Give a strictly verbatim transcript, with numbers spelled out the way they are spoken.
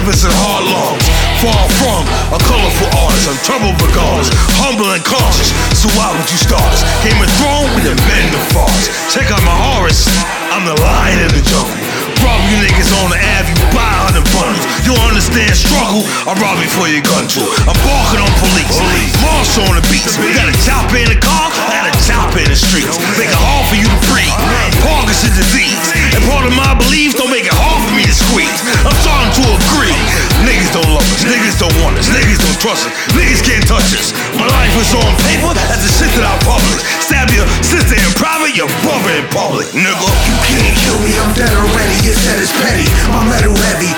relevance and hard lungs. Far from a colorful artist, I'm trouble regardless, humble and cautious. So why would you start us? Game of Thrones, we the men the farce. Check out my Horus, I'm the lion in the jungle. Rob you niggas on the Ave, you buy a hundred bundles. You don't understand struggle, I'll rob you for your gun too. I'm barking on police, Marsh on the beats. You got a chopper in the car, I got a chopper in the streets. Make it hard for you to breathe, Parkinson's disease. And part of my beliefs don't make it hard for me to squeeze. I'm starting to agree, niggas don't love us, niggas don't want us, niggas don't trust us, niggas can't touch us. My life is on paper, that's the shit that I publish. Stab your sister in private, your brother in public, nigga. You can't kill me, I'm dead already. Your set is petty, my metal heavy.